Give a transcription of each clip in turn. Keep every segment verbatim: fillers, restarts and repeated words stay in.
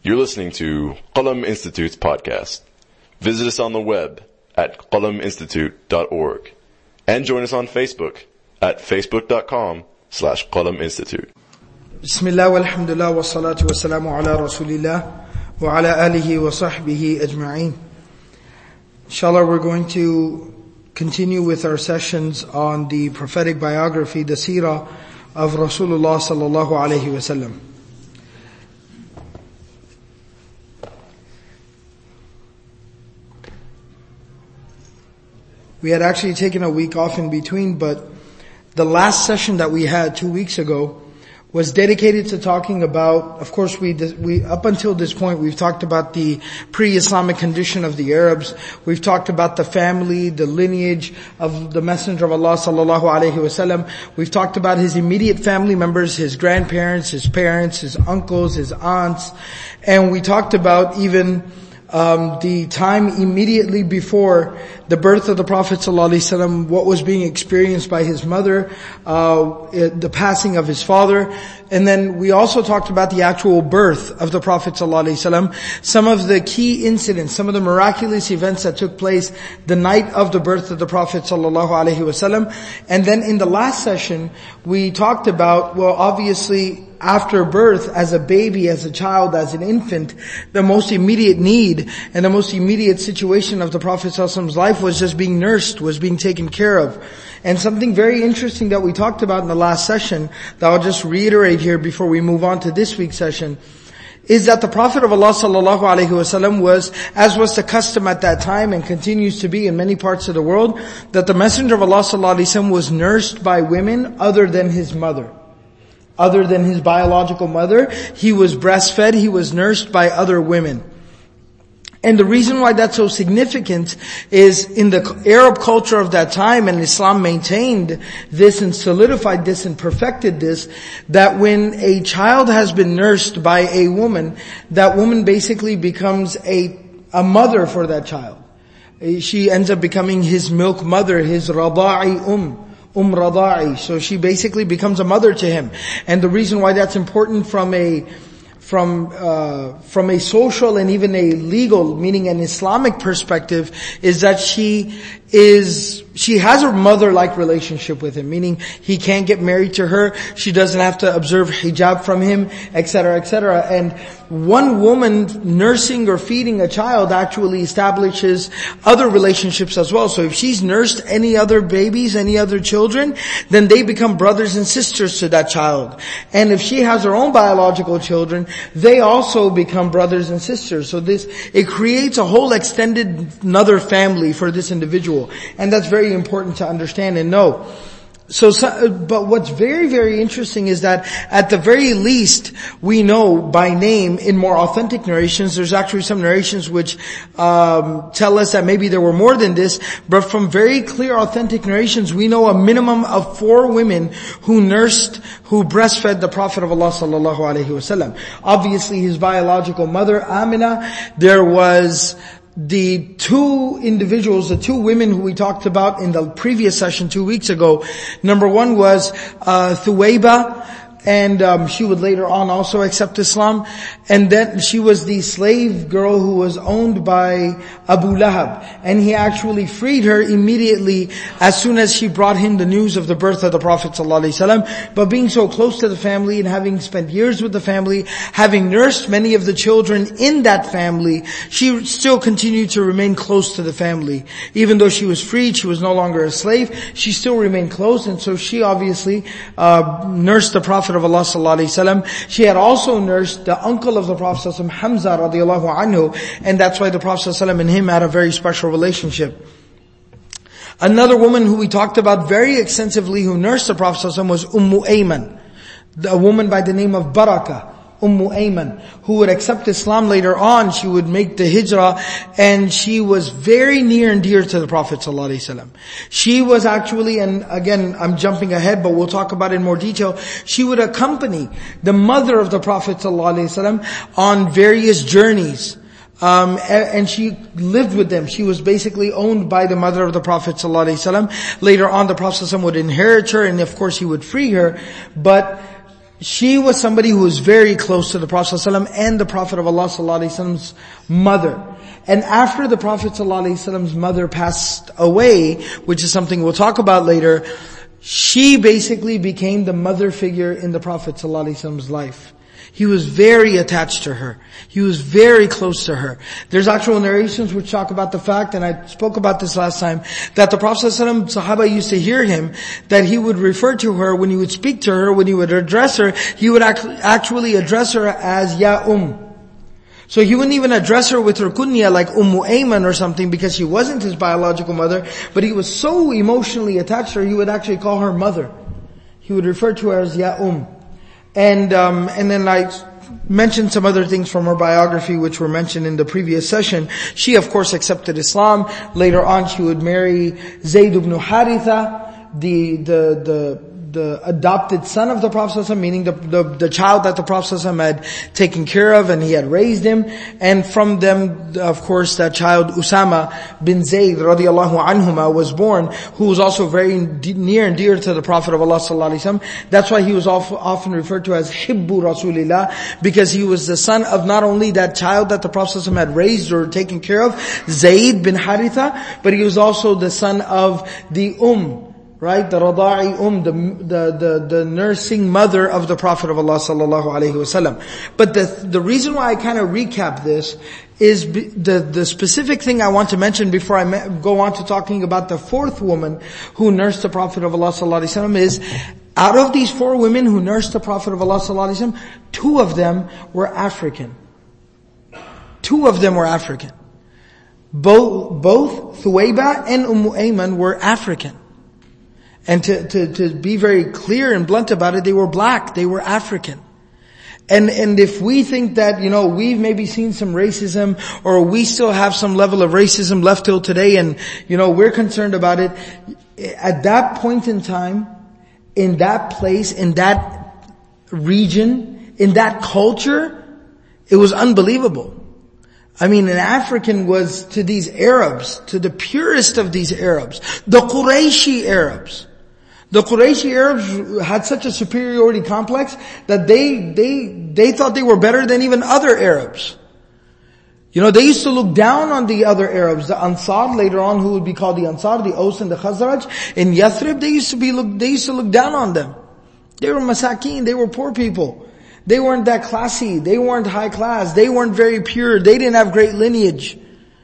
You're listening to Qalam Institute's podcast. Visit us on the web at qalam institute dot org and join us on Facebook at facebook.com slash Qalam Institute. Bismillah walhamdulillah wa salatu wa salamu ala rasulillah wa ala alihi wa sahbihi ajma'een. Inshallah, we're going to continue with our sessions on the prophetic biography, the seerah of Rasulullah sallallahu alayhi wa sallam. We had actually taken a week off in between, but the last session that we had two weeks ago was dedicated to talking about, of course we, we, up until this point we've talked about the pre-Islamic condition of the Arabs. We've talked about the family, the lineage of the Messenger of Allah sallallahu alayhi wasallam. We've talked about his immediate family members, his grandparents, his parents, his uncles, his aunts. And we talked about even Um, the time immediately before the birth of the Prophet ﷺ, what was being experienced by his mother, uh, the passing of his father, and then we also talked about the actual birth of the Prophet ﷺ, some of the key incidents, some of the miraculous events that took place the night of the birth of the Prophet ﷺ. And then in the last session, we talked about, well, obviously, after birth, as a baby, as a child, as an infant, the most immediate need and the most immediate situation of the Prophet ﷺ's life was just being nursed, was being taken care of. And something very interesting that we talked about in the last session, that I'll just reiterate here before we move on to this week's session, is that the Prophet of Allah sallallahu alaihi wasallam was, as was the custom at that time and continues to be in many parts of the world, that the Messenger of Allah sallallahu alaihi wasallam was nursed by women other than his mother. Other than his biological mother, he was breastfed, he was nursed by other women. And the reason why that's so significant is in the Arab culture of that time, and Islam maintained this and solidified this and perfected this, that when a child has been nursed by a woman, that woman basically becomes a, a mother for that child. She ends up becoming his milk mother, his rada'i um. Um Rada'i. So she basically becomes a mother to him. And the reason why that's important from a from uh from a social and even a legal, meaning an Islamic perspective, is that she is she has a mother-like relationship with him, meaning he can't get married to her, she doesn't have to observe hijab from him, et cetera, et cetera. And one woman nursing or feeding a child actually establishes other relationships as well. So if she's nursed any other babies, any other children, then they become brothers and sisters to that child. And if she has her own biological children, they also become brothers and sisters. So this, it creates a whole extended another family for this individual. And that's very important to understand and know. So, so, but what's very, very interesting is that at the very least, we know by name in more authentic narrations, there's actually some narrations which um tell us that maybe there were more than this, but from very clear authentic narrations, we know a minimum of four women who nursed, who breastfed the Prophet of Allah sallallahu alaihi wasallam. Obviously his biological mother, Amina, there was the two individuals, the two women who we talked about in the previous session two weeks ago. Number one was uh Thuwayba, and um, she would later on also accept Islam. And then she was the slave girl who was owned by Abu Lahab. And he actually freed her immediately as soon as she brought him the news of the birth of the Prophet ﷺ. But being so close to the family and having spent years with the family, having nursed many of the children in that family, she still continued to remain close to the family. Even though she was freed, she was no longer a slave, she still remained close. And so she obviously uh nursed the Prophet of Allah sallallahu alaihi wasallam. She had also nursed the uncle of the Prophet sallallahu alaihi wasallam, Hamza radiallahu anhu, and that's why the Prophet sallallahu alaihi wasallam and him had a very special relationship. Another woman who we talked about very extensively who nursed the Prophet sallallahu alaihi wasallam was Ummu Ayman, a woman by the name of Barakah. Ummu Ayman, who would accept Islam later on. She would make the hijrah, and she was very near and dear to the Prophet ﷺ. She was actually, and again, I'm jumping ahead, but we'll talk about it in more detail. She would accompany the mother of the Prophet ﷺ on various journeys. Um, and she lived with them. She was basically owned by the mother of the Prophet ﷺ. Later on, the Prophet ﷺ would inherit her, and of course he would free her. But she was somebody who was very close to the Prophet ﷺ and the Prophet of Allah ﷺ's mother. And after the Prophet ﷺ's mother passed away, which is something we'll talk about later, she basically became the mother figure in the Prophet ﷺ's life. He was very attached to her. He was very close to her. There's actual narrations which talk about the fact, and I spoke about this last time, that the Prophet ﷺ, Sahaba used to hear him, that he would refer to her, when he would speak to her, when he would address her, he would actually address her as Ya Um. So he wouldn't even address her with her kunya like Ummu Ayman or something, because she wasn't his biological mother, but he was so emotionally attached to her, he would actually call her mother. He would refer to her as Ya Um. And, um, and then I mentioned some other things from her biography which were mentioned in the previous session. She of course accepted Islam. Later on she would marry Zayd ibn Haritha, the, the, the, the adopted son of the Prophet ﷺ, meaning the, the, the child that the Prophet ﷺ had taken care of and he had raised him. And from them, of course, that child Usama bin Zayd radiallahu anhuma was born, who was also very near and dear to the Prophet of Allah sallallahu alaihi wasallam. That's why he was often referred to as Hibbu Rasulillah, because he was the son of not only that child that the Prophet ﷺ had raised or taken care of, Zayd bin Haritha, but he was also the son of the Umm, right? The Rada'i Um, the, the, the, the nursing mother of the Prophet of Allah sallallahu alaihi wasallam. But the, the reason why I kind of recap this is the, the specific thing I want to mention before I go on to talking about the fourth woman who nursed the Prophet of Allah sallallahu alaihi wasallam is, out of these four women who nursed the Prophet of Allah sallallahu alaihi wasallam, two of them were African. Two of them were African. Both, both Thuwayba and Ummu Ayman were African. And to, to, to be very clear and blunt about it, they were black, they were African. And, and if we think that, you know, we've maybe seen some racism, or we still have some level of racism left till today, and, you know, we're concerned about it, at that point in time, in that place, in that region, in that culture, it was unbelievable. I mean, an African was to these Arabs, to the purest of these Arabs, the Qurayshi Arabs. The Qurayshi Arabs had such a superiority complex that they, they, they thought they were better than even other Arabs. You know, they used to look down on the other Arabs, the Ansar, later on who would be called the Ansar, the Aus and the Khazraj. In Yathrib, they used to be, look, they used to look down on them. They were masakeen, they were poor people. They weren't that classy, they weren't high class, they weren't very pure, they didn't have great lineage.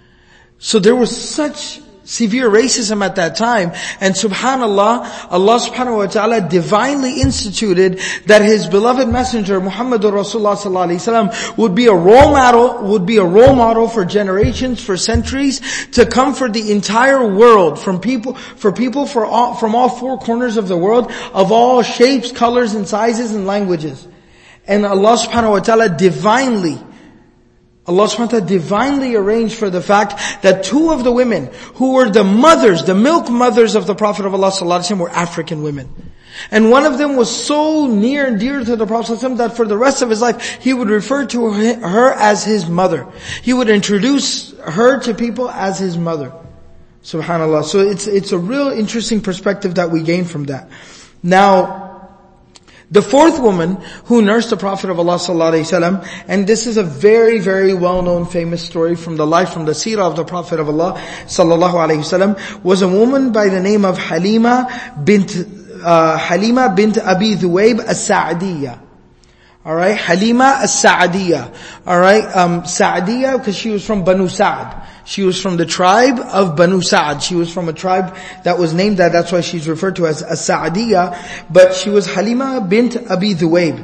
So there was such severe racism at that time, and subhanallah, Allah subhanahu wa ta'ala divinely instituted that His beloved messenger Muhammadur Rasulullah sallallahu alaihi wasallam would be a role model, would be a role model for generations, for centuries, to come for the entire world, from people, for people for all, from all four corners of the world, of all shapes, colors and sizes and languages. And Allah subhanahu wa ta'ala divinely, Allah subhanahu wa ta'ala divinely arranged for the fact that two of the women who were the mothers, the milk mothers of the Prophet of Allah sallallahu alaihi wasallam were African women. And one of them was so near and dear to the Prophet sallallahu alaihi wasallam that for the rest of his life, he would refer to her as his mother. He would introduce her to people as his mother. Subhanallah. So it's, it's a real interesting perspective that we gain from that. Now, the fourth woman who nursed the Prophet of Allah sallallahu alaihi wasallam, and this is a very, very well-known famous story from the life, from the seerah of the Prophet of Allah sallallahu alaihi wasallam, was a woman by the name of Halima bint, uh, Halima bint Abi Dhuwayb as-Sa'diyah. Alright, Halima as-Sa'diyah. Alright, um, Sa'diyah because she was from Banu Sa'd. She was from the tribe of Banu Sa'd. She was from a tribe that was named that. That's why she's referred to as as-Sa'diyah. But she was Halima bint Abi Dhuwayb.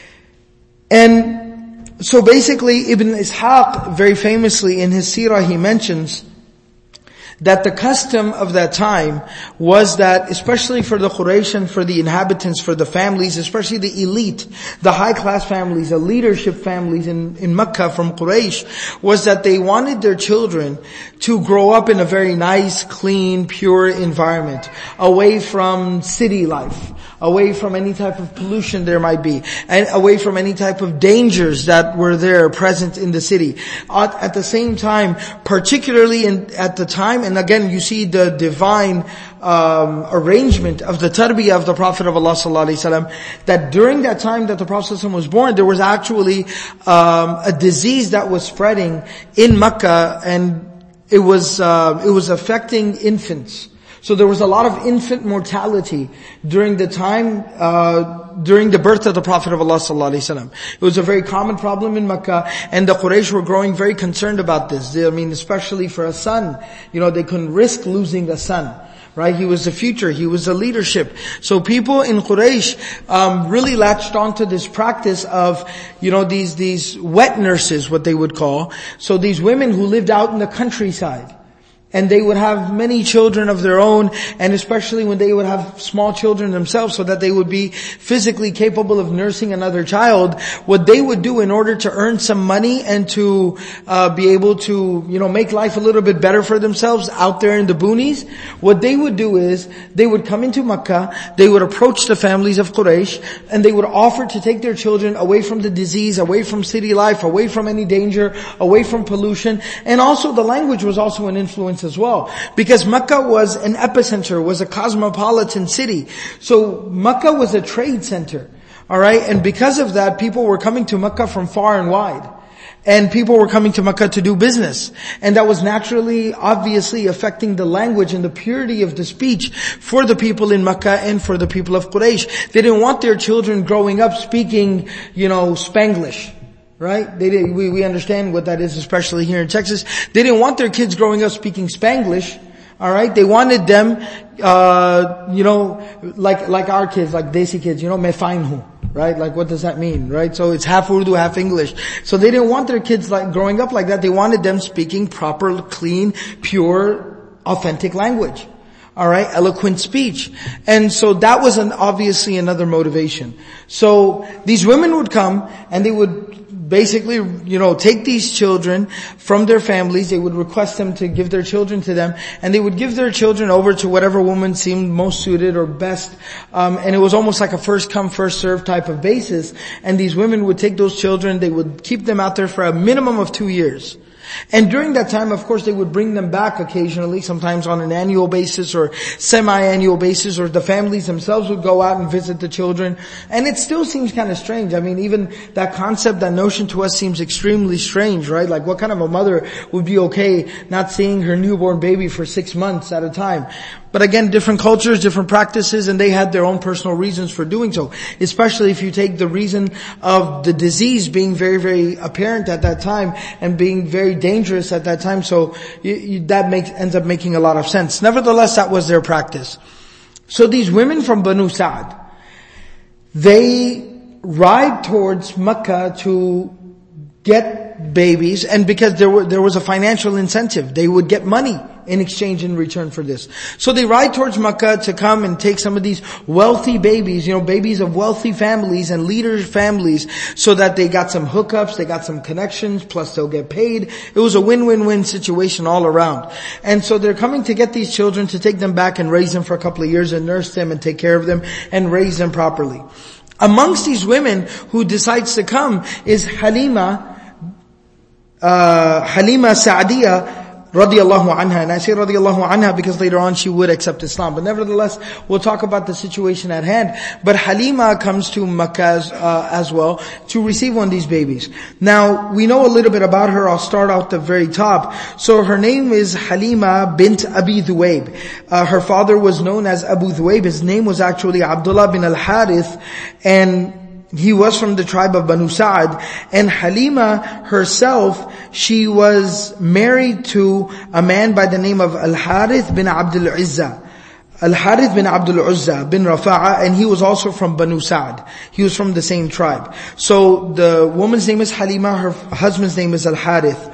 And so basically Ibn Ishaq, very famously in his seerah, he mentions that the custom of that time was that, especially for the Quraysh and for the inhabitants, for the families, especially the elite, the high class families, the leadership families in, in Mecca from Quraysh, was that they wanted their children to grow up in a very nice, clean, pure environment, away from city life, away from any type of pollution there might be, and away from any type of dangers that were there present in the city. At, at the same time, particularly in, at the time, and again you see the divine um, arrangement of the tarbiyah of the Prophet of Allah sallallahu alaihi wasallam, that during that time that the Prophet sallallahu alaihi wasallam was born, there was actually um, a disease that was spreading in Mecca, and it was uh, it was affecting infants. So there was a lot of infant mortality during the time, uh, during the birth of the Prophet of Allah sallallahu alaihi wasallam. It was a very common problem in Mecca, and the Quraysh were growing very concerned about this. They, I mean, especially for a son, you know, they couldn't risk losing a son. Right? He was the future. He was the leadership. So people in Quraysh, um, really latched onto this practice of, you know, these, these wet nurses, what they would call. So these women who lived out in the countryside. And they would have many children of their own, and especially when they would have small children themselves, so that they would be physically capable of nursing another child. What they would do in order to earn some money and to uh, be able to, you know, make life a little bit better for themselves out there in the boonies, what they would do is they would come into Makkah, they would approach the families of Quraysh, and they would offer to take their children away from the disease, away from city life, away from any danger, away from pollution. And also the language was also an influence as well, because Mecca was an epicenter, was a cosmopolitan city. So Mecca was a trade center, alright? And because of that, people were coming to Mecca from far and wide. And people were coming to Mecca to do business. And that was naturally, obviously affecting the language and the purity of the speech for the people in Mecca and for the people of Quraysh. They didn't want their children growing up speaking, you know, Spanglish. Right? They did, we, we understand what that is, especially here in Texas. They didn't want their kids growing up speaking Spanglish. Alright? They wanted them, uh, you know, like, like our kids, like Desi kids, you know, me fainhu. Right? Like what does that mean? Right? So it's half Urdu, half English. So they didn't want their kids like growing up like that. They wanted them speaking proper, clean, pure, authentic language. Alright? Eloquent speech. And so that was an, obviously another motivation. So these women would come and they would basically, you know, take these children from their families. They would request them to give their children to them, and they would give their children over to whatever woman seemed most suited or best. Um, and it was almost like a first come, first served type of basis. And these women would take those children, they would keep them out there for a minimum of two years. And during that time, of course, they would bring them back occasionally, sometimes on an annual basis or semi-annual basis, or the families themselves would go out and visit the children. And it still seems kind of strange. I mean, even that concept, that notion to us seems extremely strange, right? Like, what kind of a mother would be okay not seeing her newborn baby for six months at a time? But again, different cultures, different practices, and they had their own personal reasons for doing so. Especially if you take the reason of the disease being very, very apparent at that time and being very dangerous at that time. So you, you, that makes, ends up making a lot of sense. Nevertheless, that was their practice. So these women from Banu Sa'd, they ride towards Mecca to get babies, and because there were, there was a financial incentive, they would get money in exchange in return for this. So they ride towards Mecca to come and take some of these wealthy babies, you know, babies of wealthy families and leaders' families, so that they got some hookups, they got some connections, plus they'll get paid. It was a win-win-win situation all around. And so they're coming to get these children, to take them back and raise them for a couple of years and nurse them and take care of them and raise them properly. Amongst these women who decides to come is Halima, uh, Halima Sa'diyah, radiyallahu anha. And I say radiyallahu anha because later on she would accept Islam. But nevertheless, we'll talk about the situation at hand. But Halima comes to Makkah as, uh, as well to receive one of these babies. Now, we know a little bit about her. I'll start out the very top. So her name is Halima bint Abi Dhuwayb. Uh, her father was known as Abu Dhuwayb. His name was actually Abdullah bin al-Harith, and he was from the tribe of Banu Sa'd. And Halima herself, she was married to a man by the name of Al-Harith bin Abdul Uzza. Al-Harith bin Abdul Uzza bin Rafa'a, and he was also from Banu Sa'd. He was from the same tribe. So the woman's name is Halima, her husband's name is Al-Harith.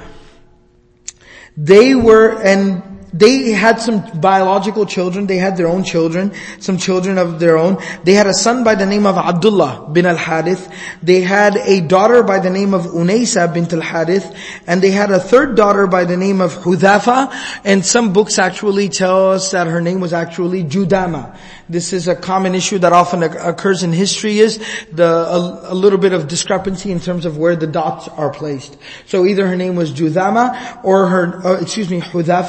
They were, and they had some biological children. They had their own children, some children of their own. They had a son by the name of Abdullah bin al-Harith. They had a daughter by the name of Unaysa bint al-Harith. And they had a third daughter by the name of Hudhafa. And some books actually tell us that her name was actually Judama. This is a common issue that often occurs in history, is the a, a little bit of discrepancy in terms of where the dots are placed. So either her name was Judama or her, uh, excuse me, Hudhafa, not Judama.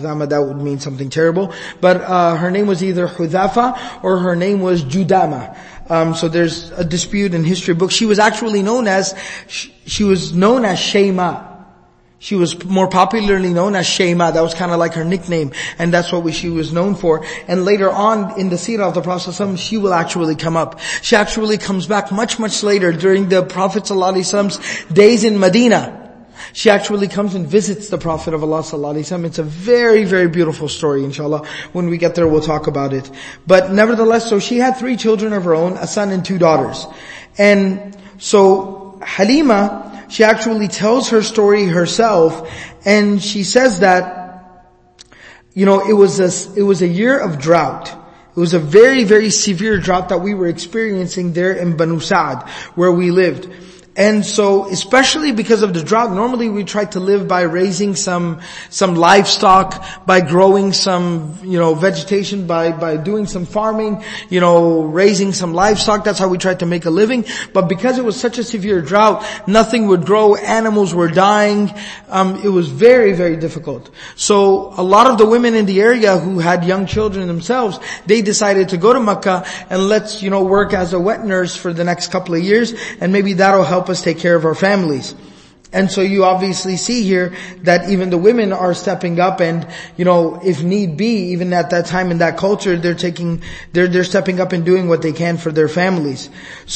Judama, that would mean something terrible. But uh her name was either Hudhafa or her name was Judama. Um so there's a dispute in history books. She was actually known as, she, she was known as Shayma. She was more popularly known as Shayma. That was kind of like her nickname, and that's what we, she was known for. And later on in the seerah of the Prophet ﷺ, she will actually come up. She actually comes back much, much later during the Prophet ﷺ's days in Medina. She actually comes and visits the Prophet of Allah ﷺ. It's a very, very beautiful story, inshallah. When we get there, we'll talk about it. But nevertheless, so she had three children of her own, a son and two daughters. And so Halima, she actually tells her story herself, and she says that, you know, it was a, it was a year of drought. It was a very, very severe drought that we were experiencing there in Banu Sa'ad, where we lived. And so, especially because of the drought, normally we try to live by raising some, some livestock, by growing some, you know, vegetation, by, by doing some farming, you know, raising some livestock. That's how we tried to make a living. But because it was such a severe drought, nothing would grow, animals were dying, um, it was very, very difficult. So, a lot of the women in the area who had young children themselves, they decided to go to Mecca and let's, you know, work as a wet nurse for the next couple of years, and maybe that'll help us take care of our families. And so you obviously see here that even the women are stepping up, and, you know, if need be, even at that time in that culture, they're taking, they're, they're stepping up and doing what they can for their families.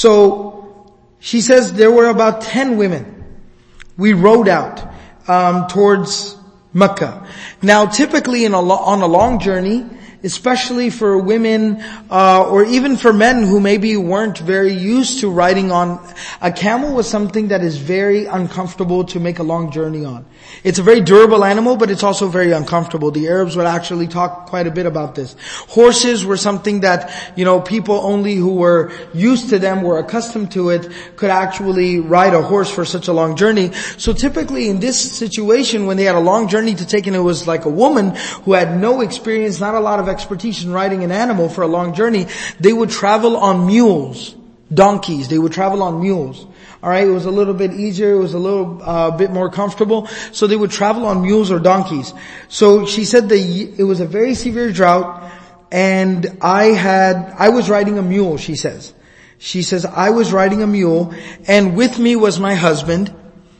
So, she says there were about ten women. We rode out, um, towards Mecca. Now typically in a lo- on a long journey, especially for women, uh, or even for men who maybe weren't very used to riding on, a camel was something that is very uncomfortable to make a long journey on. It's a very durable animal, but it's also very uncomfortable. The Arabs would actually talk quite a bit about this. Horses were something that, you know, people only who were used to them, were accustomed to it, could actually ride a horse for such a long journey. So typically in this situation, when they had a long journey to take, and it was like a woman who had no experience, not a lot of expertise in riding an animal for a long journey, they would travel on mules, donkeys. They would travel on mules. Alright, it was a little bit easier, it was a little uh, bit more comfortable, so they would travel on mules or donkeys. So she said that it was a very severe drought, and I had, I was riding a mule, she says. She says, I was riding a mule, and with me was my husband,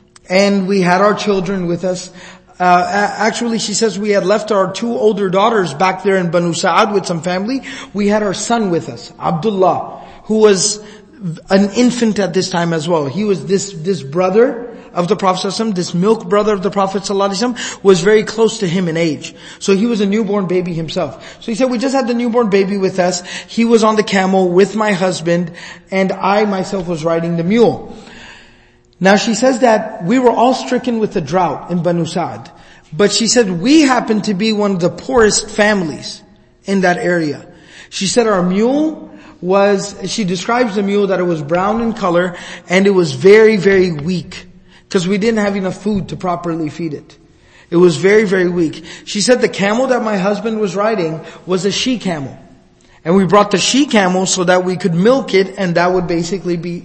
and we had our children with us. Uh, actually, she says we had left our two older daughters back there in Banu Sa'ad with some family. We had our son with us, Abdullah, who was an infant at this time as well. He was this, this brother of the Prophet ﷺ, this milk brother of the Prophet ﷺ, was very close to him in age. So he was a newborn baby himself. So he said, we just had the newborn baby with us. He was on the camel with my husband, and I myself was riding the mule. Now she says that we were all stricken with the drought in Banu Sa'ad. But she said we happened to be one of the poorest families in that area. She said our mule was, she describes the mule that it was brown in color, and it was very, very weak, because we didn't have enough food to properly feed it. It was very, very weak. She said the camel that my husband was riding was a she camel. And we brought the she camel so that we could milk it, and that would basically be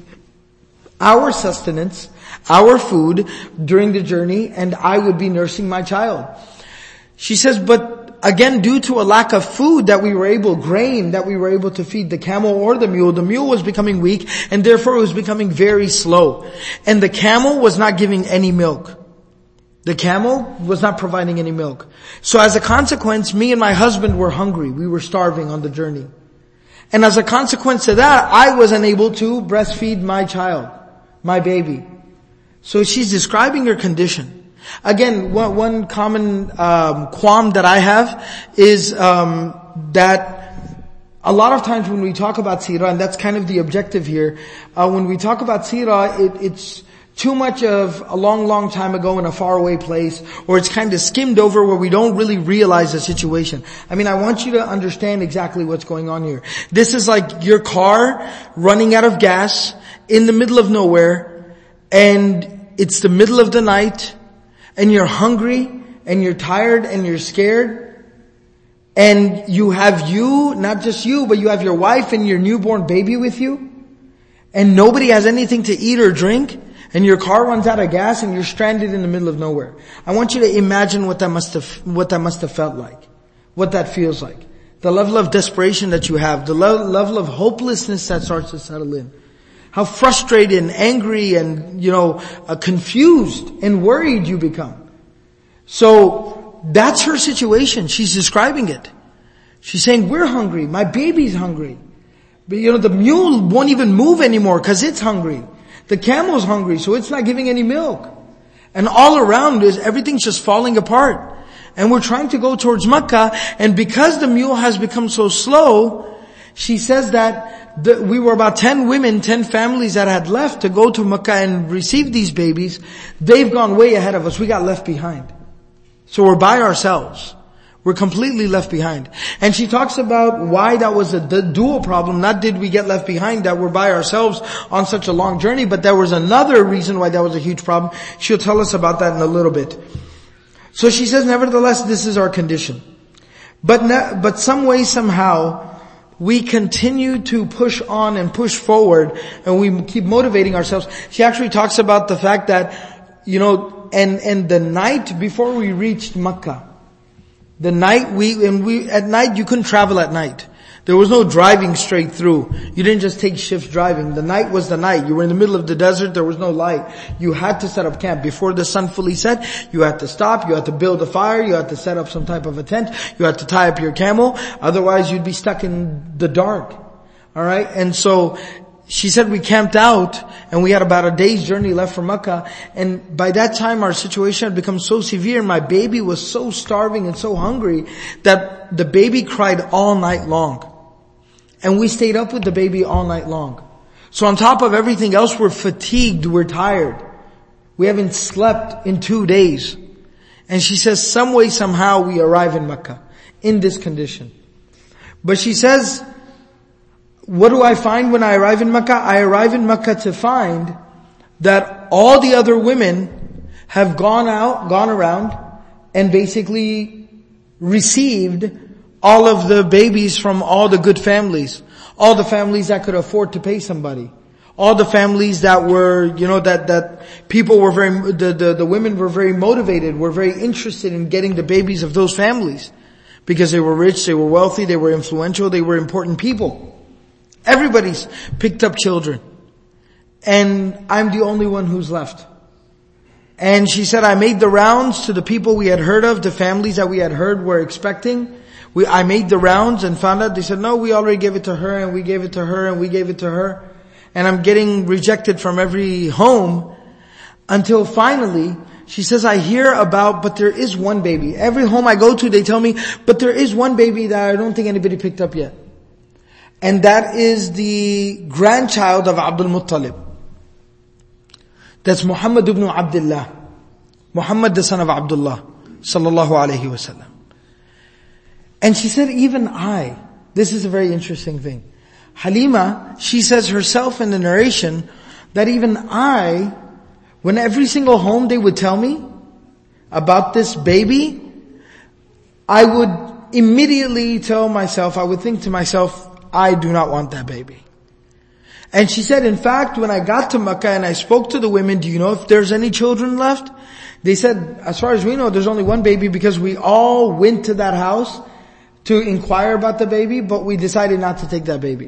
our sustenance, our food during the journey, and I would be nursing my child. She says, but again, due to a lack of food that we were able, grain that we were able to feed the camel or the mule, the mule was becoming weak, and therefore it was becoming very slow. And the camel was not giving any milk. The camel was not providing any milk. So as a consequence, me and my husband were hungry. We were starving on the journey. And as a consequence of that, I was unable to breastfeed my child, my baby. So she's describing her condition. Again, one, one common um, qualm that I have is um, that a lot of times when we talk about seerah, and that's kind of the objective here, uh, when we talk about seerah, it, it's too much of a long, long time ago in a faraway place, or it's kind of skimmed over where we don't really realize the situation. I mean, I want you to understand exactly what's going on here. This is like your car running out of gas in the middle of nowhere, and it's the middle of the night, and you're hungry, and you're tired, and you're scared, and you have you, not just you, but you have your wife and your newborn baby with you, and nobody has anything to eat or drink, and your car runs out of gas and you're stranded in the middle of nowhere. I want you to imagine what that must have, what that must have felt like. What that feels like. The level of desperation that you have. The le- level of hopelessness that starts to settle in. How frustrated and angry and, you know, uh, confused and worried you become. So, that's her situation. She's describing it. She's saying, we're hungry. My baby's hungry. But, you know, the mule won't even move anymore because it's hungry. The camel's hungry, so it's not giving any milk. And all around is, everything's just falling apart. And we're trying to go towards Makkah, and because the mule has become so slow, she says that the, we were about ten women, ten families that had left to go to Makkah and receive these babies. They've gone way ahead of us. We got left behind. So we're by ourselves. We're completely left behind. And she talks about why that was a dual problem. Not did we get left behind, that we're by ourselves on such a long journey, but there was another reason why that was a huge problem. She'll tell us about that in a little bit. So she says, nevertheless, this is our condition. But ne- but some way, somehow, we continue to push on and push forward, and we keep motivating ourselves. She actually talks about the fact that, you know, and, and the night before we reached Makkah, the night we, and we, at night you couldn't travel at night. There was no driving straight through. You didn't just take shifts driving. The night was the night. You were in the middle of the desert. There was no light. You had to set up camp. Before the sun fully set, you had to stop. You had to build a fire. You had to set up some type of a tent. You had to tie up your camel. Otherwise, you'd be stuck in the dark. Alright? And so, she said we camped out, and we had about a day's journey left from Makkah, and by that time our situation had become so severe, my baby was so starving and so hungry, that the baby cried all night long. And we stayed up with the baby all night long. So on top of everything else, we're fatigued, we're tired. We haven't slept in two days. And she says, some way, somehow we arrive in Makkah, in this condition. But she says, what do I find when I arrive in Makkah? I arrive in Makkah to find that all the other women have gone out, gone around, and basically received all of the babies from all the good families. All the families that could afford to pay somebody. All the families that were, you know, that, that people were very, the, the, the women were very motivated, were very interested in getting the babies of those families. Because they were rich, they were wealthy, they were influential, they were important people. Everybody's picked up children. And I'm the only one who's left. And she said, I made the rounds to the people we had heard of, the families that we had heard were expecting. We, I made the rounds and found out, they said, no, we already gave it to her, and we gave it to her, and we gave it to her. And I'm getting rejected from every home, until finally, she says, I hear about, but there is one baby. Every home I go to, they tell me, but there is one baby that I don't think anybody picked up yet. And that is the grandchild of Abdul Muttalib. That's Muhammad ibn Abdullah. Muhammad the son of Abdullah. Sallallahu alayhi wasallam. And she said, even I, this is a very interesting thing. Halima, she says herself in the narration, that even I, when every single home they would tell me about this baby, I would immediately tell myself, I would think to myself, I do not want that baby. And she said, in fact, when I got to Makkah and I spoke to the women, do you know if there's any children left? They said, as far as we know, there's only one baby, because we all went to that house to inquire about the baby, but we decided not to take that baby.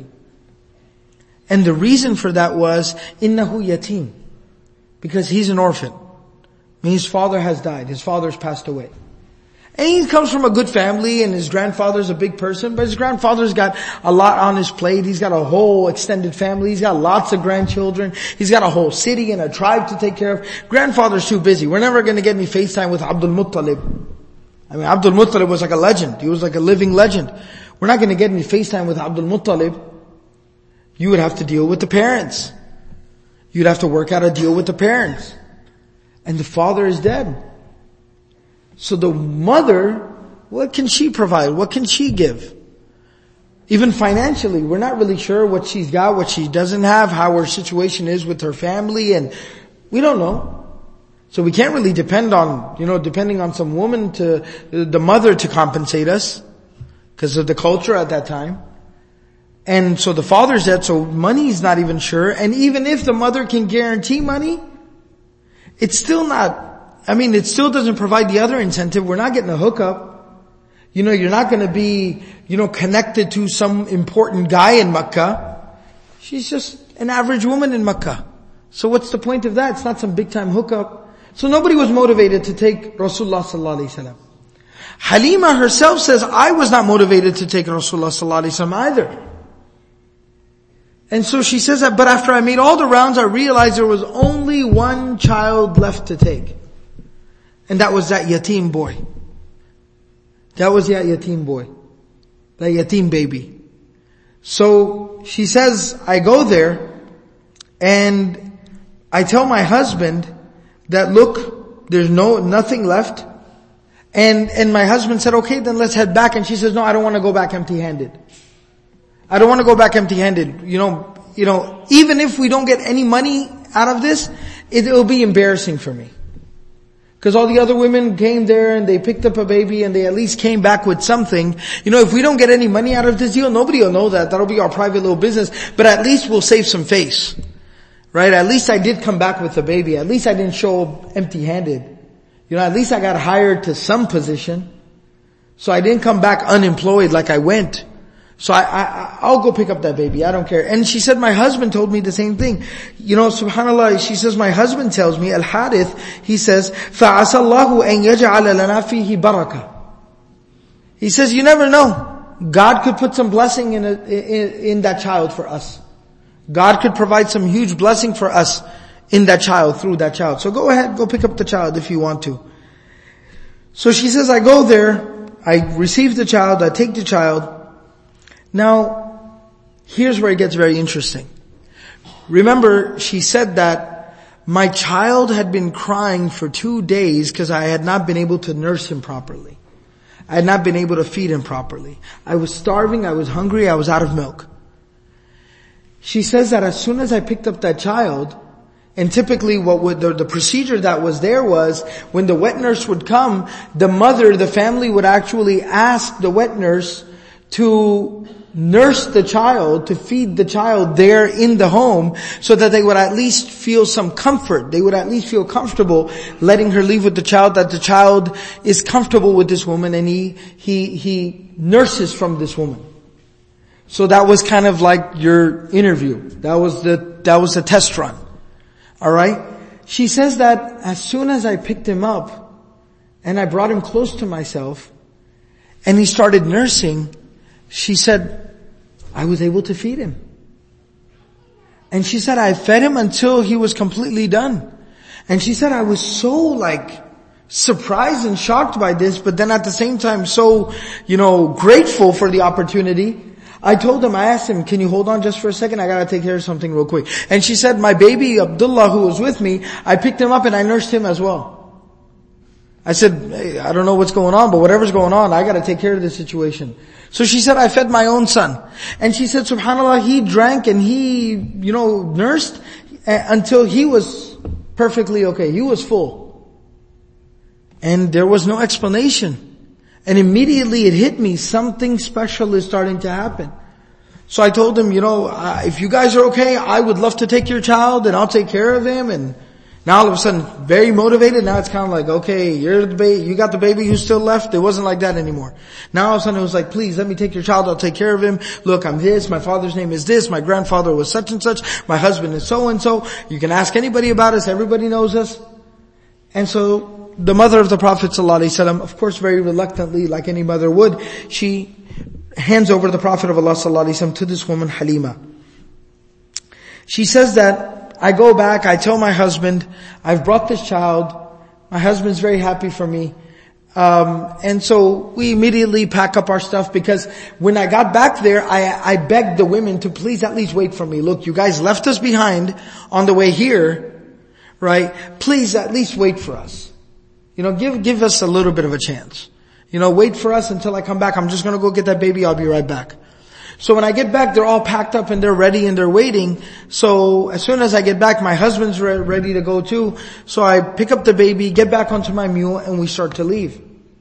And the reason for that was, innahu yatim. Because he's an orphan. I mean, his father has died. His father's passed away. And he comes from a good family, and his grandfather's a big person, but his grandfather's got a lot on his plate. He's got a whole extended family. He's got lots of grandchildren. He's got a whole city and a tribe to take care of. Grandfather's too busy. We're never going to get any FaceTime with Abdul Muttalib. I mean, Abdul Muttalib was like a legend. He was like a living legend. We're not going to get any FaceTime with Abdul Muttalib. You would have to deal with the parents. You'd have to work out a deal with the parents. And the father is dead. So the mother, what can she provide? What can she give? Even financially, we're not really sure what she's got, what she doesn't have, how her situation is with her family, and we don't know. So we can't really depend on, you know, depending on some woman to, the mother to compensate us, because of the culture at that time. And so the father's dead, so money's not even sure. And even if the mother can guarantee money, it's still not, I mean, it still doesn't provide the other incentive. We're not getting a hookup. You know, you're not going to be, you know, connected to some important guy in Makkah. She's just an average woman in Makkah. So what's the point of that? It's not some big time hookup. So nobody was motivated to take Rasulullah sallallahu alaihi wasallam. Halima herself says, I was not motivated to take Rasulullah sallallahu alaihi wasallam either. And so she says that, but after I made all the rounds, I realized there was only one child left to take. And that was that yatim boy. That was that yatim boy. That yatim baby. So she says, I go there and I tell my husband that look, there's no, nothing left. And, and my husband said, okay, then let's head back. And she says, no, I don't want to go back empty-handed. I don't want to go back empty-handed. You know, you know, even if we don't get any money out of this, it will be embarrassing for me. Because all the other women came there and they picked up a baby and they at least came back with something. You know, if we don't get any money out of this deal, nobody will know that. That'll be our private little business. But at least we'll save some face. Right? At least I did come back with the baby. At least I didn't show up empty-handed. You know, at least I got hired to some position. So I didn't come back unemployed like I went. So I, I, I'll go pick up that baby. I don't care. And she said, my husband told me the same thing. You know, subhanAllah, she says, my husband tells me, Al-Harith, he says, فَعَسَى اللَّهُ أَن يَجْعَلَ لَنَا فِيهِ بَرَكَةً. He says, you never know. God could put some blessing in, a, in, in that child for us. God could provide some huge blessing for us in that child, through that child. So go ahead, go pick up the child if you want to. So she says, I go there, I receive the child, I take the child. Now, here's where it gets very interesting. Remember, she said that my child had been crying for two days because I had not been able to nurse him properly. I had not been able to feed him properly. I was starving, I was hungry, I was out of milk. She says that as soon as I picked up that child, and typically what would, the, the procedure that was there was, when the wet nurse would come, the mother, the family would actually ask the wet nurse to nurse the child, to feed the child there in the home, so that they would at least feel some comfort. They would at least feel comfortable letting her leave with the child, that the child is comfortable with this woman and he, he, he nurses from this woman. So that was kind of like your interview. That was the, that was the test run. Alright? She says that as soon as I picked him up and I brought him close to myself and he started nursing, she said, I was able to feed him. And she said, I fed him until he was completely done. And she said, I was so like surprised and shocked by this, but then at the same time so, you know, grateful for the opportunity. I told him, I asked him, can you hold on just for a second? I gotta take care of something real quick. And she said, my baby Abdullah, who was with me, I picked him up and I nursed him as well. I said, hey, I don't know what's going on, but whatever's going on, I gotta take care of this situation. So she said, I fed my own son. And she said, subhanAllah, he drank and he, you know, nursed until he was perfectly okay. He was full. And there was no explanation. And immediately it hit me, something special is starting to happen. So I told him, you know, uh, if you guys are okay, I would love to take your child and I'll take care of him. And now all of a sudden, very motivated. Now it's kind of like, okay, you're the baby, you got the baby who's still left. It wasn't like that anymore. Now all of a sudden it was like, please let me take your child. I'll take care of him. Look, I'm this. My father's name is this. My grandfather was such and such. My husband is so and so. You can ask anybody about us. Everybody knows us. And so the mother of the Prophet ﷺ, of course very reluctantly, like any mother would, she hands over the Prophet of Allah ﷺ to this woman Halima. She says that, I go back, I tell my husband, I've brought this child, my husband's very happy for me. Um, and so we immediately pack up our stuff, because when I got back there, I, I begged the women to please at least wait for me. Look, you guys left us behind on the way here, right? Please at least wait for us. You know, give, give us a little bit of a chance. You know, wait for us until I come back. I'm just gonna go get that baby. I'll be right back. So when I get back, they're all packed up and they're ready and they're waiting. So as soon as I get back, my husband's re- ready to go too. So I pick up the baby, get back onto my mule, and we start to leave.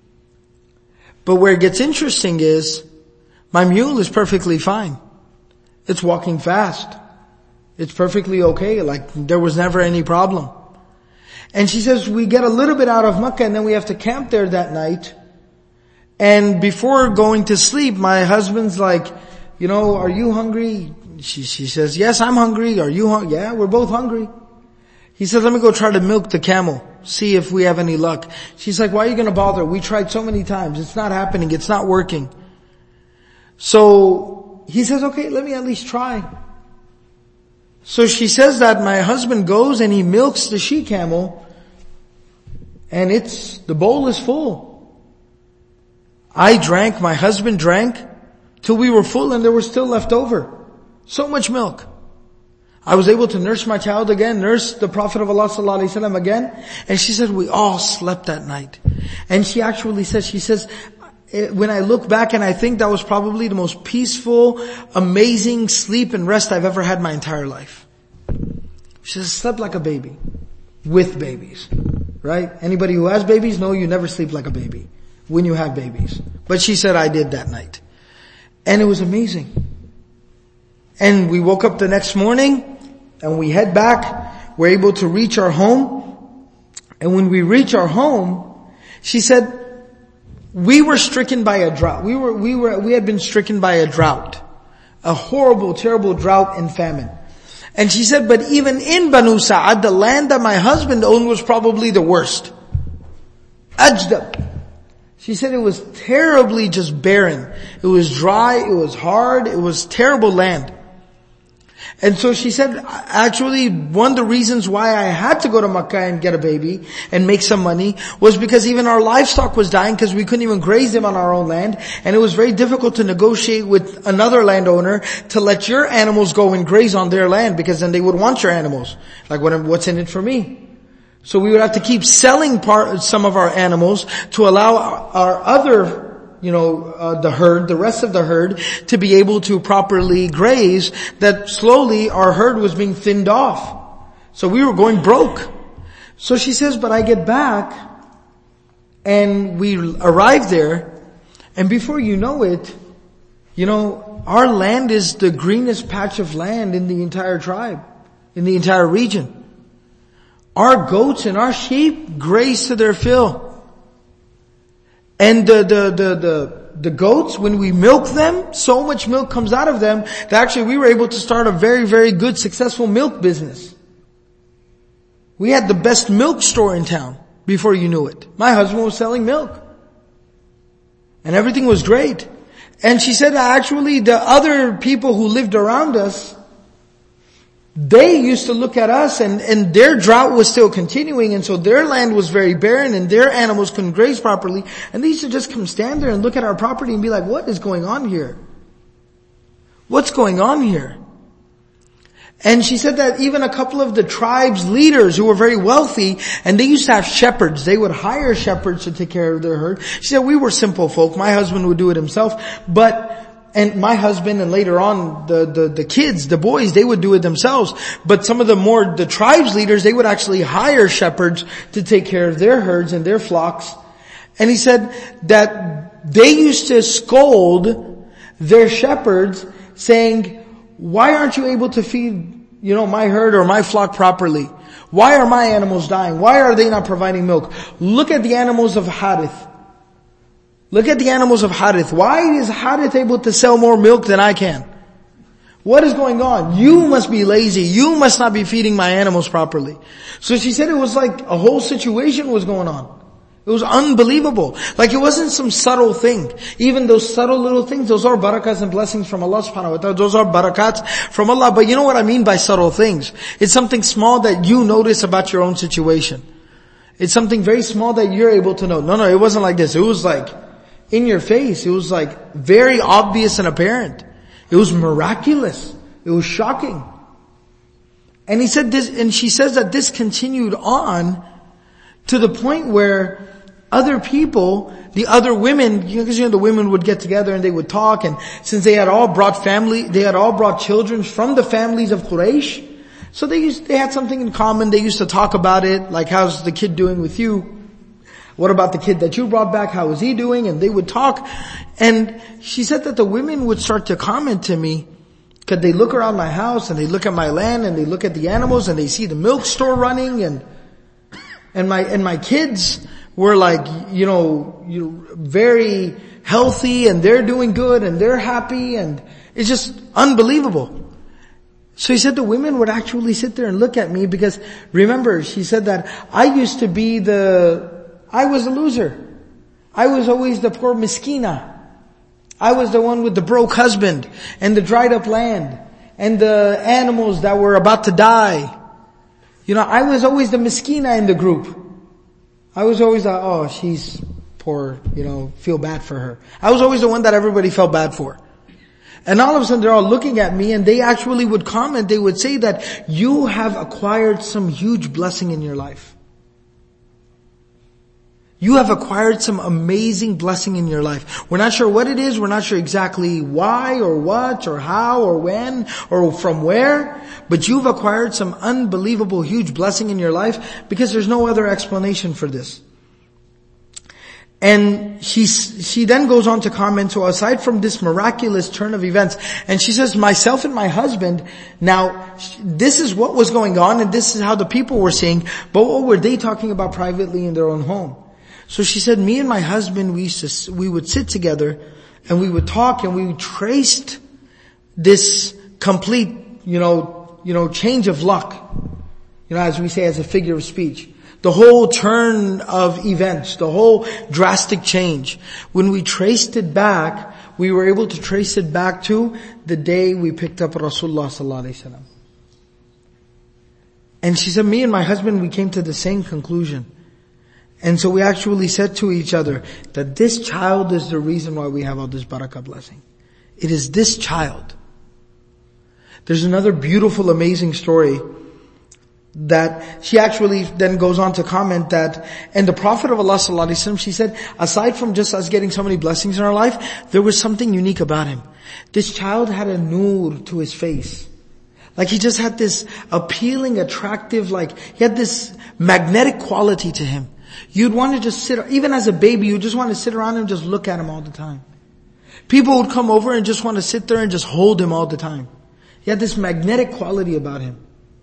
But where it gets interesting is, my mule is perfectly fine. It's walking fast. It's perfectly okay. Like there was never any problem. And she says, we get a little bit out of Makkah and then we have to camp there that night. And before going to sleep, my husband's like, you know, are you hungry? She, she says, yes, I'm hungry. Are you hungry? Yeah, we're both hungry. He says, let me go try to milk the camel, see if we have any luck. She's like, why are you going to bother? We tried so many times. It's not happening. It's not working. So he says, okay, let me at least try. So she says that my husband goes and he milks the she camel and it's, the bowl is full. I drank, my husband drank till we were full and there was still left over. So much milk. I was able to nurse my child again, nurse the Prophet of Allah sallallahu alaihi wasallam again. And she said, we all slept that night. And she actually says, she says, when I look back and I think that was probably the most peaceful, amazing sleep and rest I've ever had my entire life. She says, slept like a baby. With babies. Right? Anybody who has babies, know you never sleep like a baby. When you have babies. But she said, I did that night. And it was amazing. And we woke up the next morning, and we head back. We're able to reach our home. And when we reach our home, she said, we were stricken by a drought. We were, we were, we had been stricken by a drought. A horrible, terrible drought and famine. And she said, but even in Banu Sa'ad, the land that my husband owned was probably the worst. Ajdab. She said it was terribly just barren. It was dry, it was hard, it was terrible land. And so she said, actually, one of the reasons why I had to go to Makkah and get a baby and make some money was because even our livestock was dying because we couldn't even graze them on our own land. And it was very difficult to negotiate with another landowner to let your animals go and graze on their land because then they would want your animals. Like, what, what's in it for me? So we would have to keep selling part, some of our animals to allow our, our other you know, uh, the herd, the rest of the herd, to be able to properly graze, that slowly our herd was being thinned off. So we were going broke. So she says, but I get back, and we arrive there, and before you know it, you know, our land is the greenest patch of land in the entire tribe, in the entire region. Our goats and our sheep graze to their fill. And the, the, the, the, the goats, when we milk them, so much milk comes out of them that actually we were able to start a very, very good, successful milk business. We had the best milk store in town before you knew it. My husband was selling milk. And everything was great. And she said that actually the other people who lived around us, they used to look at us and, and their drought was still continuing, and so their land was very barren and their animals couldn't graze properly, and they used to just come stand there and look at our property and be like, what is going on here? What's going on here? And she said that even a couple of the tribe's leaders who were very wealthy, and they used to have shepherds, they would hire shepherds to take care of their herd. She said, we were simple folk, my husband would do it himself, but And my husband and later on the, the, the kids, the boys, they would do it themselves. But some of the more, the tribes leaders, they would actually hire shepherds to take care of their herds and their flocks. And he said that they used to scold their shepherds saying, why aren't you able to feed, you know, my herd or my flock properly? Why are my animals dying? Why are they not providing milk? Look at the animals of Harith. Look at the animals of Harith. Why is Harith able to sell more milk than I can? What is going on? You must be lazy. You must not be feeding my animals properly. So she said it was like a whole situation was going on. It was unbelievable. Like it wasn't some subtle thing. Even those subtle little things, those are barakats and blessings from Allah subhanahu wa ta'ala. Those are barakats from Allah. But you know what I mean by subtle things? It's something small that you notice about your own situation. It's something very small that you're able to know. No, no, it wasn't like this. It was like in your face. It was like very obvious and apparent. It was miraculous. It was shocking. And he said this, and she says that this continued on to the point where other people, the other women, you know, because you know the women would get together and they would talk, and since they had all brought family, they had all brought children from the families of Quraysh, so they used, they had something in common. They used to talk about it, like how's the kid doing with you? What about the kid that you brought back? How is he doing? And they would talk. And she said that the women would start to comment to me, because they look around my house and they look at my land and they look at the animals and they see the milk store running, and And my, and my kids were like, you know, you very healthy and they're doing good and they're happy and it's just unbelievable. So he said the women would actually sit there and look at me because remember, she said that I used to be the, I was a loser. I was always the poor miskina. I was the one with the broke husband and the dried up land and the animals that were about to die. You know, I was always the miskina in the group. I was always like, oh, she's poor, you know, feel bad for her. I was always the one that everybody felt bad for. And all of a sudden they're all looking at me and they actually would comment, they would say that you have acquired some huge blessing in your life. You have acquired some amazing blessing in your life. We're not sure what it is. We're not sure exactly why or what or how or when or from where. But you've acquired some unbelievable huge blessing in your life because there's no other explanation for this. And she, she then goes on to comment, so aside from this miraculous turn of events, and she says, myself and my husband, now, this is what was going on and this is how the people were seeing, but what were they talking about privately in their own home? So she said, me and my husband, we used to, we would sit together and we would talk and we traced this complete, you know, you know, change of luck. You know, as we say, as a figure of speech. The whole turn of events, the whole drastic change. When we traced it back, we were able to trace it back to the day we picked up Rasulullah sallallahu alaihi wasallam. And she said, me and my husband, we came to the same conclusion. And so we actually said to each other that this child is the reason why we have all this barakah blessing. It is this child. There's another beautiful, amazing story that she actually then goes on to comment that, and the Prophet of Allah sallallahu alaihi wasallam, she said, aside from just us getting so many blessings in our life, there was something unique about him. This child had a nur to his face. Like he just had this appealing, attractive, like he had this magnetic quality to him. You'd want to just sit, even as a baby, you just want to sit around and just look at him all the time. People would come over and just want to sit there and just hold him all the time. He had this magnetic quality about him.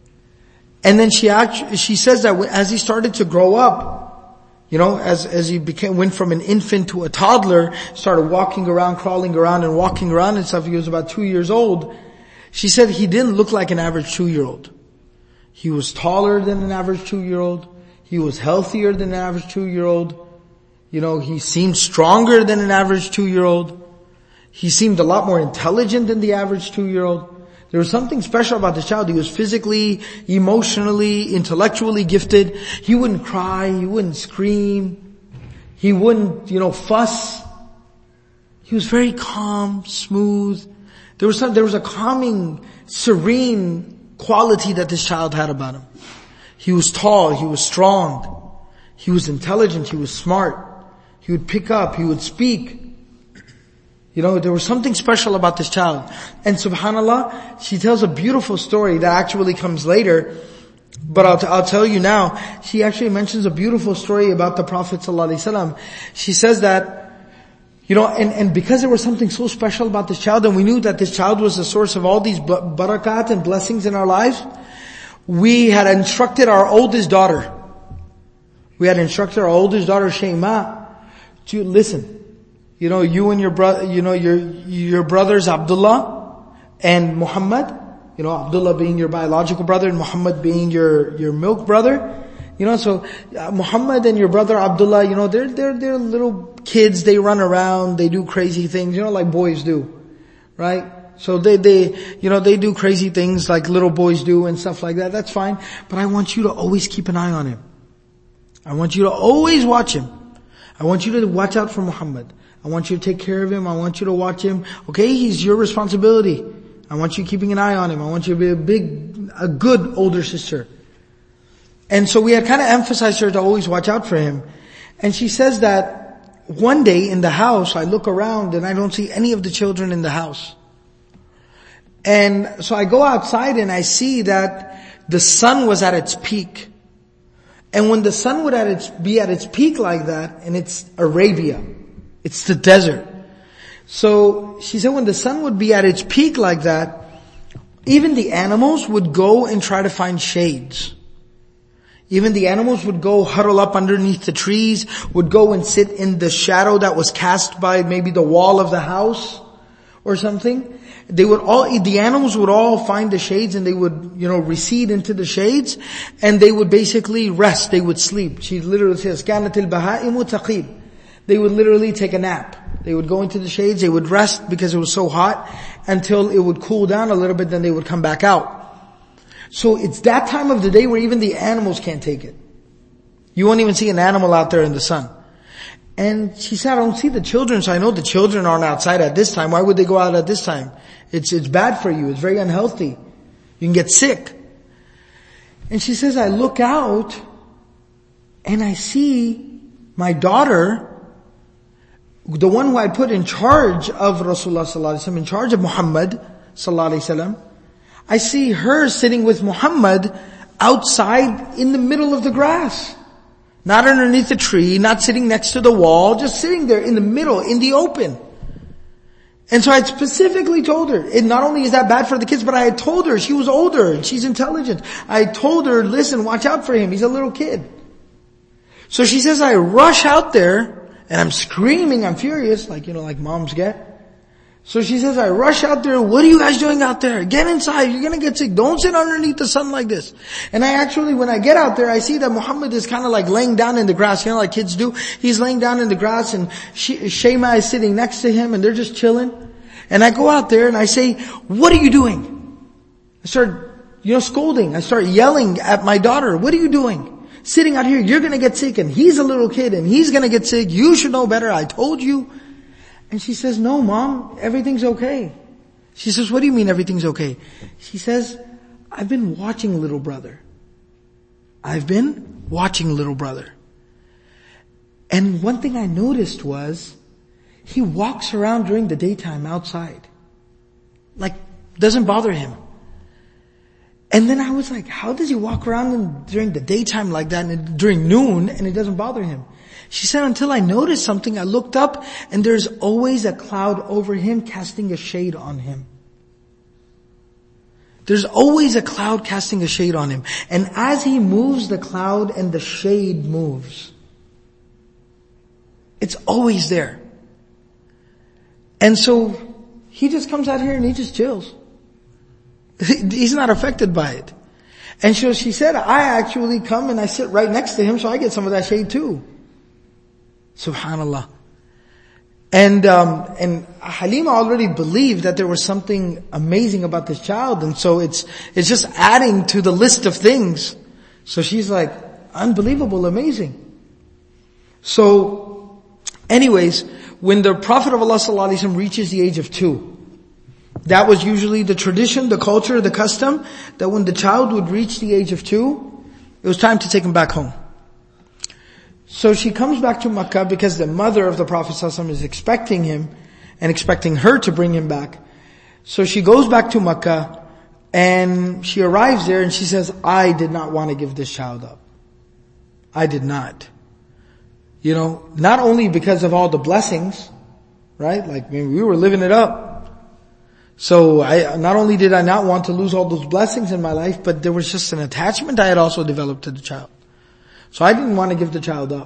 And then she actually, she says that as he started to grow up, you know, as, as he became, went from an infant to a toddler, started walking around, crawling around and walking around and stuff, he was about two years old. She said he didn't look like an average two-year-old. He was taller than an average two-year-old. He was healthier than an average two-year-old. You know, he seemed stronger than an average two-year-old. He seemed a lot more intelligent than the average two-year-old. There was something special about this child. He was physically, emotionally, intellectually gifted. He wouldn't cry. He wouldn't scream. He wouldn't, you know, fuss. He was very calm, smooth. There was some, there was a calming, serene quality that this child had about him. He was tall. He was strong. He was intelligent. He was smart. He would pick up. He would speak. You know, there was something special about this child. And subhanAllah, she tells a beautiful story that actually comes later. But I'll, t- I'll tell you now, she actually mentions a beautiful story about the Prophet ﷺ. She says that, you know, and, and because there was something so special about this child, and we knew that this child was the source of all these barakat and blessings in our lives, we had instructed our oldest daughter, we had instructed our oldest daughter, Shayma, to listen. You know, you and your brother, you know, your, your brothers Abdullah and Muhammad, you know, Abdullah being your biological brother and Muhammad being your, your milk brother. You know, so uh, Muhammad and your brother Abdullah, you know, they're, they're, they're little kids, they run around, they do crazy things, you know, like boys do. Right? So they, they, you know, they do crazy things like little boys do and stuff like that. That's fine. But I want you to always keep an eye on him. I want you to always watch him. I want you to watch out for Muhammad. I want you to take care of him. I want you to watch him. Okay, he's your responsibility. I want you keeping an eye on him. I want you to be a big, a good older sister. And so we had kind of emphasized her to always watch out for him. And she says that one day in the house, I look around and I don't see any of the children in the house. And so I go outside and I see that the sun was at its peak. And when the sun would at its, be at its peak like that, and it's Arabia, it's the desert. So she said when the sun would be at its peak like that, even the animals would go and try to find shades. Even the animals would go huddle up underneath the trees, would go and sit in the shadow that was cast by maybe the wall of the house or something. They would all, the animals would all find the shades and they would, you know, recede into the shades and they would basically rest, they would sleep. She literally says, كَانَتِ الْبَهَائِمُ تَقِيلٌ. They would literally take a nap. They would go into the shades, they would rest because it was so hot until it would cool down a little bit, then they would come back out. So it's that time of the day where even the animals can't take it. You won't even see an animal out there in the sun. And she said, I don't see the children, so I know the children aren't outside at this time. Why would they go out at this time? It's, it's bad for you. It's very unhealthy. You can get sick. And she says, I look out and I see my daughter, the one who I put in charge of Rasulullah sallallahu alaihi wasallam, in charge of Muhammad sallallahu alaihi wasallam. I see her sitting with Muhammad outside in the middle of the grass. Not underneath a tree, not sitting next to the wall, just sitting there in the middle, in the open. And so I specifically told her, it not only is that bad for the kids, but I had told her, she was older and she's intelligent. I told her, listen, watch out for him, he's a little kid. So she says, I rush out there and I'm screaming, I'm furious, like, you know, like moms get. So she says, I rush out there, what are you guys doing out there? Get inside, you're gonna get sick. Don't sit underneath the sun like this. And I actually, when I get out there, I see that Muhammad is kind of like laying down in the grass, you know, like kids do. He's laying down in the grass and Shema is sitting next to him and they're just chilling. And I go out there and I say, what are you doing? I start, you know, scolding. I start yelling at my daughter, what are you doing? Sitting out here, you're gonna get sick and he's a little kid and he's gonna get sick. You should know better, I told you. And she says, no, Mom, everything's okay. She says, what do you mean everything's okay? She says, I've been watching little brother. I've been watching little brother. And one thing I noticed was, he walks around during the daytime outside. Like, doesn't bother him. And then I was like, how does he walk around in, during the daytime like that and during noon and it doesn't bother him? She said, until I noticed something, I looked up and there's always a cloud over him casting a shade on him. There's always a cloud casting a shade on him. And as he moves, the cloud and the shade moves. It's always there. And so, he just comes out here and he just chills. He's not affected by it. And so she said, I actually come and I sit right next to him so I get some of that shade too. Subhanallah. And, um, and Halima already believed that there was something amazing about this child. And so it's, it's just adding to the list of things. So she's like, unbelievable, amazing. So, anyways, when the Prophet of Allah sallallahu alaihi wasallam reaches the age of two, that was usually the tradition, the culture, the custom, that when the child would reach the age of two, it was time to take him back home. So she comes back to Makkah because the mother of the Prophet sallallahu alaihi wasallam is expecting him and expecting her to bring him back. So she goes back to Makkah and she arrives there and she says, I did not want to give this child up. I did not. You know, not only because of all the blessings, right? Like, I mean, we were living it up. So I, not only did I not want to lose all those blessings in my life, but there was just an attachment I had also developed to the child. So I didn't want to give the child up.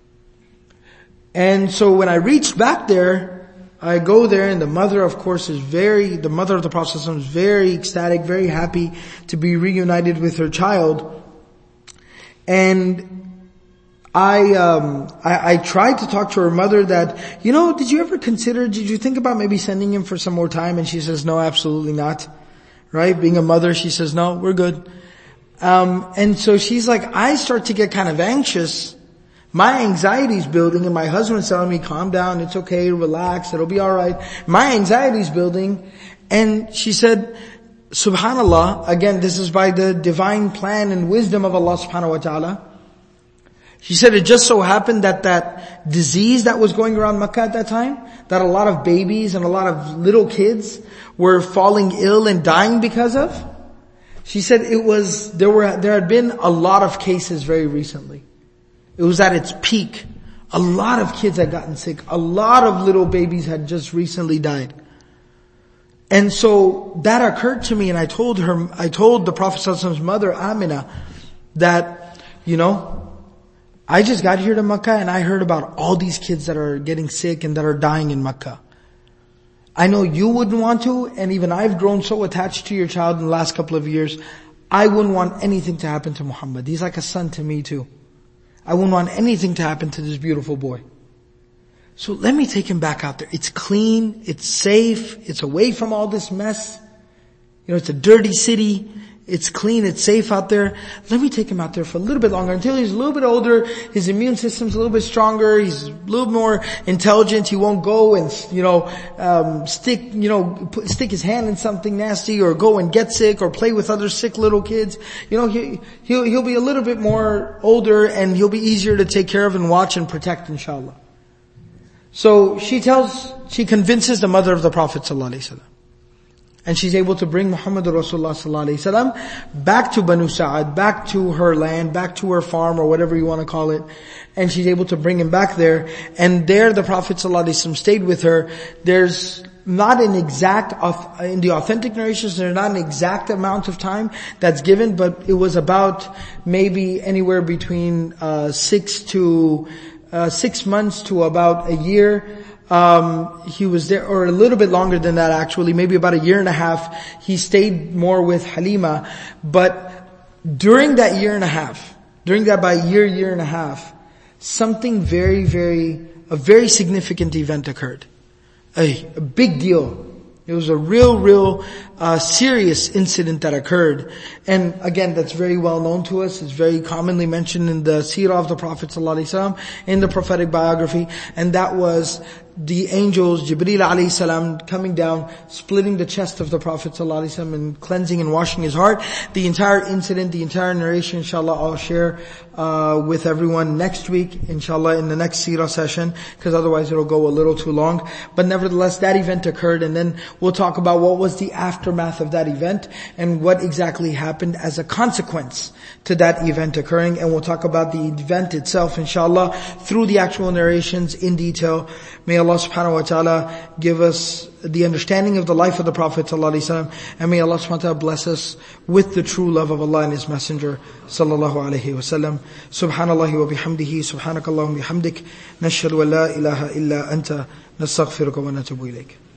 And so when I reached back there, I go there and the mother of course is very, the mother of the Prophet ﷺ is very ecstatic, very happy to be reunited with her child. And I, um, I, I tried to talk to her mother that, you know, did you ever consider, did you think about maybe sending him for some more time? And she says, no, absolutely not. Right? Being a mother, she says, no, we're good. Um, and so she's like, I start to get kind of anxious. My anxiety's building and my husband's telling me, calm down, it's okay, relax, it'll be alright. My anxiety's building. And she said, subhanallah, again, this is by the divine plan and wisdom of Allah subhanahu wa ta'ala. She said it just so happened that that disease that was going around Makkah at that time, that a lot of babies and a lot of little kids were falling ill and dying because of, she said it was, there were, there had been a lot of cases very recently. It was at its peak. A lot of kids had gotten sick. A lot of little babies had just recently died. And so that occurred to me and I told her, I told the Prophet ﷺ's mother, Amina, that you know, I just got here to Makkah and I heard about all these kids that are getting sick and that are dying in Makkah. I know you wouldn't want to, and even I've grown so attached to your child in the last couple of years. I wouldn't want anything to happen to Muhammad. He's like a son to me too. I wouldn't want anything to happen to this beautiful boy. So let me take him back out there. It's clean, it's safe, it's away from all this mess. You know, it's a dirty city. It's clean, it's safe out there. Let me take him out there for a little bit longer until he's a little bit older, his immune system's a little bit stronger, he's a little more intelligent, he won't go and, you know, um, stick, you know, put, stick his hand in something nasty or go and get sick or play with other sick little kids. You know, he, he'll, he'll be a little bit more older and he'll be easier to take care of and watch and protect, inshallah. So she tells, she convinces the mother of the Prophet sallallahu alaihi wasallam. And she's able to bring Muhammad Rasulullah sallallahu alaihi wasallam back to Banu Sa'ad, back to her land, back to her farm or whatever you want to call it. And she's able to bring him back there. And there the Prophet sallallahu alaihi wasallam stayed with her. There's not an exact, in the authentic narrations, there's not an exact amount of time that's given, but it was about maybe anywhere between uh, six to, uh, six months to about a year. Um, he was there, or a little bit longer than that actually, maybe about a year and a half. He stayed more with Halima. But during that year and a half, during that by year, year and a half, something very, very, a very significant event occurred. A, a big deal. It was a real, real, uh, serious incident that occurred. And again, that's very well known to us. It's very commonly mentioned in the seerah of the Prophet ﷺ, in the prophetic biography. And that was the angels, Jibreel alayhi salam, coming down, splitting the chest of the Prophet ﷺ and cleansing and washing his heart. The entire incident, the entire narration, inshallah, I'll share uh with everyone next week, inshallah, in the next seerah session, because otherwise it'll go a little too long. But nevertheless, that event occurred, and then we'll talk about what was the aftermath of that event and what exactly happened as a consequence to that event occurring. And we'll talk about the event itself, inshallah, through the actual narrations in detail. May Allah subhanahu wa ta'ala give us the understanding of the life of the Prophet sallallahu alaihi wasallam, and may Allah subhanahu wa ta'ala bless us with the true love of Allah and His Messenger sallallahu alaihi wasallam. Subhanallahi wa bihamdihi, subhanakallahumma bihamdik, nashhadu an la ilaha illa anta, nastaghfiruka wa natubu ilayk.